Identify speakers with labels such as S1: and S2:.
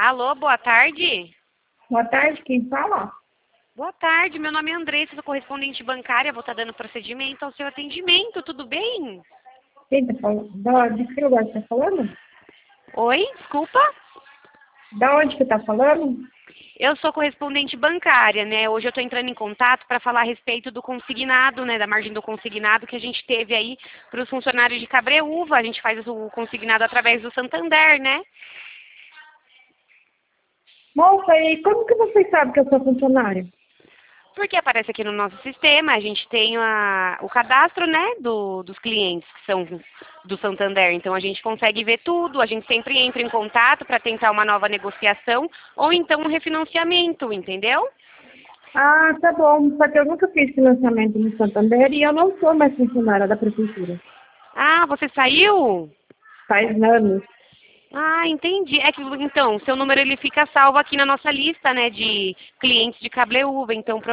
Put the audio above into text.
S1: Alô, boa tarde.
S2: Boa tarde, quem fala?
S1: Boa tarde, meu nome é Andressa, sou correspondente bancária, vou estar dando procedimento ao seu atendimento, tudo bem?
S2: Quem tá falando? De que lugar você tá falando?
S1: Oi, desculpa?
S2: Da onde que tá falando?
S1: Eu sou correspondente bancária, né? Hoje eu estou entrando em contato para falar a respeito do consignado, né? Da margem do consignado que a gente teve aí para os funcionários de Cabreúva. A gente faz o consignado através do Santander, né?
S2: Moça, e como que vocês sabem que eu sou funcionária?
S1: Porque aparece aqui no nosso sistema, a gente tem o cadastro, né, dos clientes que são do Santander. Então a gente consegue ver tudo, a gente sempre entra em contato para tentar uma nova negociação ou então um refinanciamento, entendeu?
S2: Ah, tá bom, só que eu nunca fiz financiamento no Santander e eu não sou mais funcionária da prefeitura.
S1: Ah, você saiu?
S2: Faz anos.
S1: Ah, entendi. É que então, seu número ele fica salvo aqui na nossa lista, né, de clientes de Cabreúva. Então,